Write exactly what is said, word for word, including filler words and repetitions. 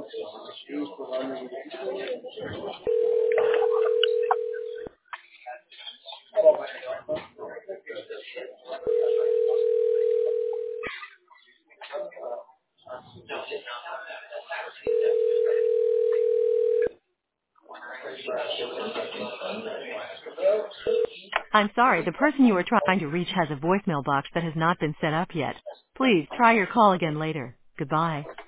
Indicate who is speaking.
Speaker 1: I'm sorry, the person you are trying to reach has a voicemail box that has not been set up yet. Please try your call again later. Goodbye.